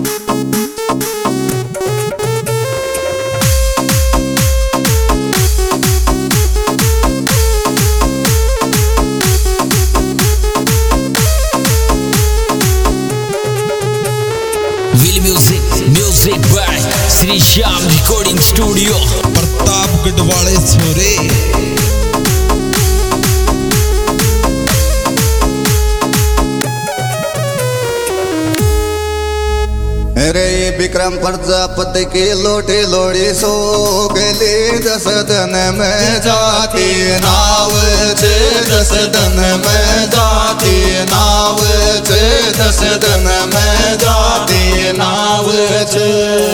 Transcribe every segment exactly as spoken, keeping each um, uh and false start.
Music by Shri Shyam recording studio Pratapgarh वाले छोरे। रे विक्रम प्रजापति के लोटे लोड़ी सो गले दस दन में जाती नाव छे दस दन में जाती नाव छे दस दन में जाती नाव छे।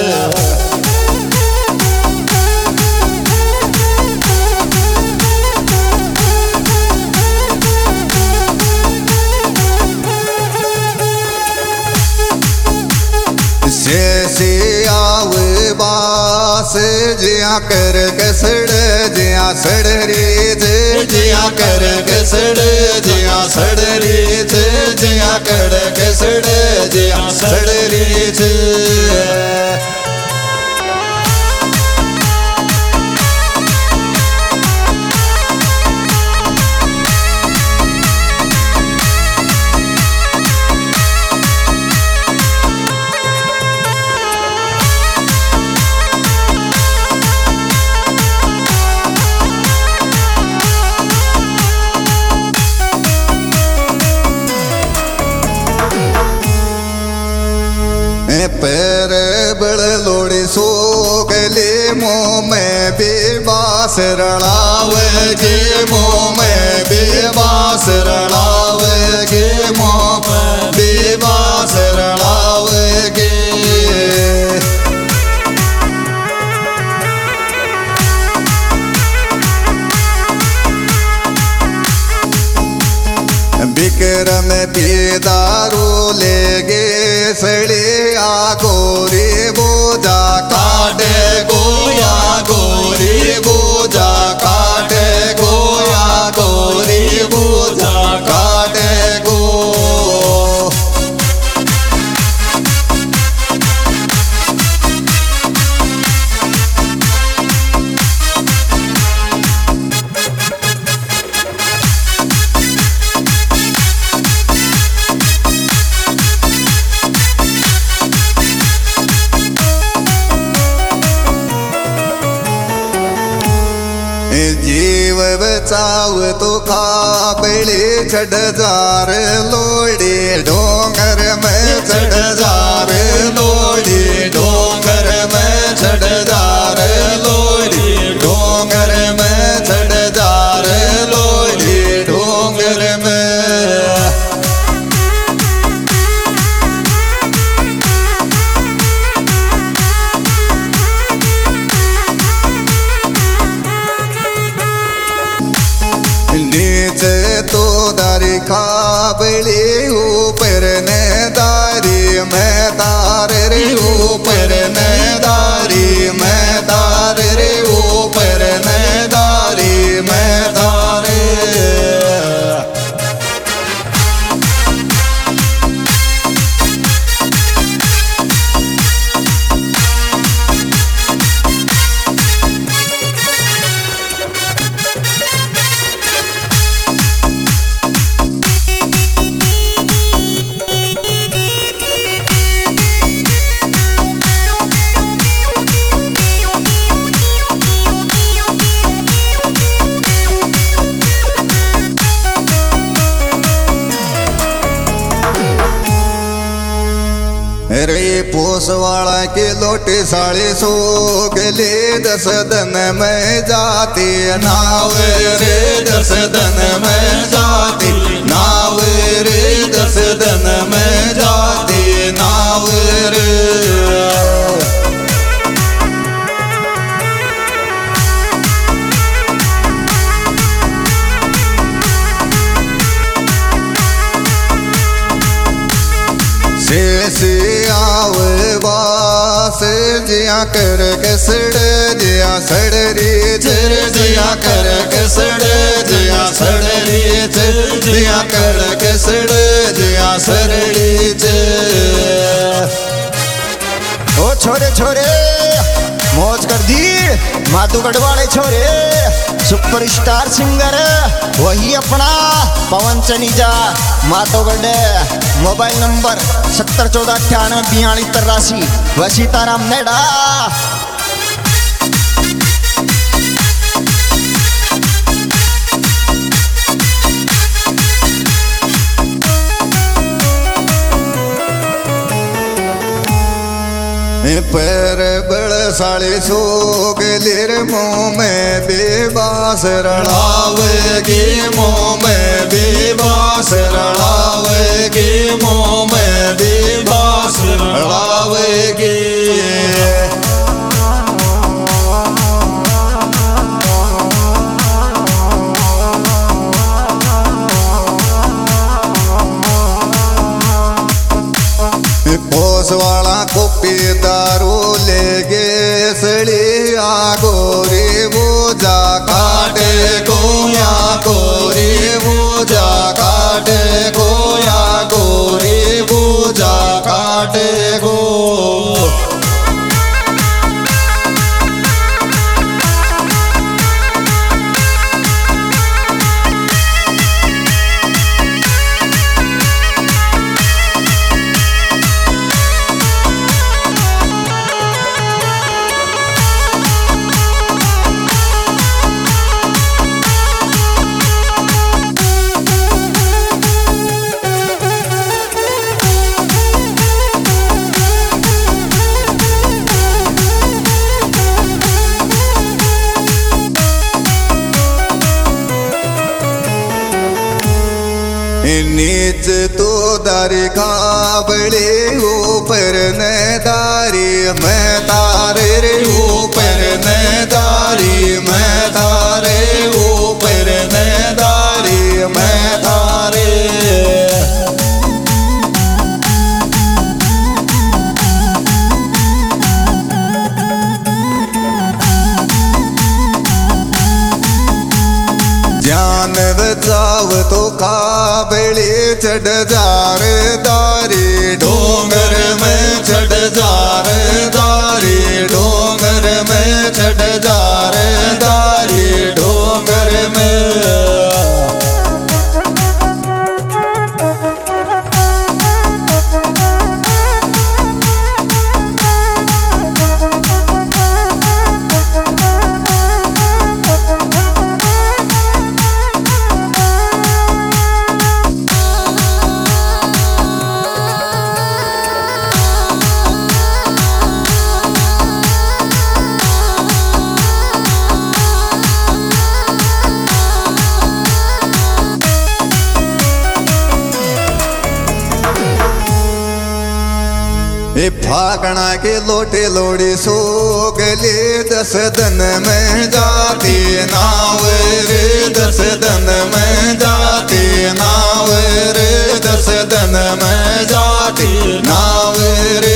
जैसे आव बास जिया कर कसड़ जिया सड़ रे जिया कर कसड़ जिया सड़ रे जिया कर कसड़ जिया सड़ रे। पैर बड़ लोड़ी सो गले मुँह में बेबास रड़ावेगे मुँह में बेबास रड़ावेगे मुँह में बेबास रड़ावेगे। विक्रम बेदारू लेगे सड़े आ गोरी बोझा काटे गोया गोरी बोझा काटे गोया गोरी बोझा काटे गो। जीव बचाव तो खाबड़ी चढ़ जार लोड़ी डोंगर में चढ़ जार लोड़ी डोंगर में चढ़ जार लोड़ी डोंगर में चढ़ जार लोड़ी डोंगर में। नीचे तो दारी खाबड़ी ऊपर ने दारी में तार रे ऊपर ने दारी में तार रे ऊपर ने दारी में तारे। रे पोस वाला के लोटे साड़े सो गले दस दन में जाती नाव रे दस दन में जाती नाव रे दस दन में जाती नाव रे। से आव बास जिया कर कसड़ जिया सड़ रे जिया कर कसड़ जिया सड़ रे जिया कर कसड़ जिया सड़ रे। छोरे मौज कर दी। माधोगढ़ वाले छोरे सुपरस्टार सिंगर वही अपना पवन चनीजा माधोगढ़। मोबाइल नंबर सत्तर चौदह अट्ठानवे बयालीस तिरासी व सीताराम नेड़ा। पैर बड़ साले सो गलेर मुँह में बेबास रड़ावेगी, मुँह में बेबास रड़ावेगी, मुँह में बेबास रड़ावेगी। पोस वाला को दारू ले गे सड़ी आगोरी बोझा काटे गोया गोरी बोझा काटे गोया गोरी बोझा काटे गो। नीच तो दारी खाबड़े ऊपर न दारी मैं तारे रे ऊपर न दारी मैं तारे ऊपर न दारी मैं तारे। जान बचाव तो काबड़ी चढ़ जार दारी डोंगर में चढ़ जार दारी डोंगर में चढ़ जार दारी डोंगर में। ए फागणा के लोटे लोड़ी सो गले दस दिन में जाती नाव रे दस दिन में जाती नाव रे दस दिन में जाती नाव रे।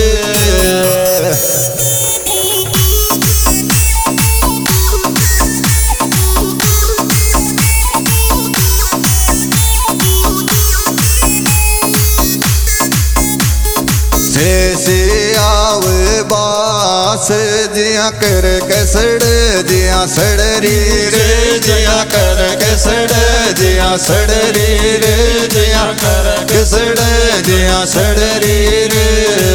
जैसे आव बास जिया कर कसड़ जिया सड़री रे जिया कर कसड़ जिया सड़री रे जिया कर कसड़ जिया सड़री रे।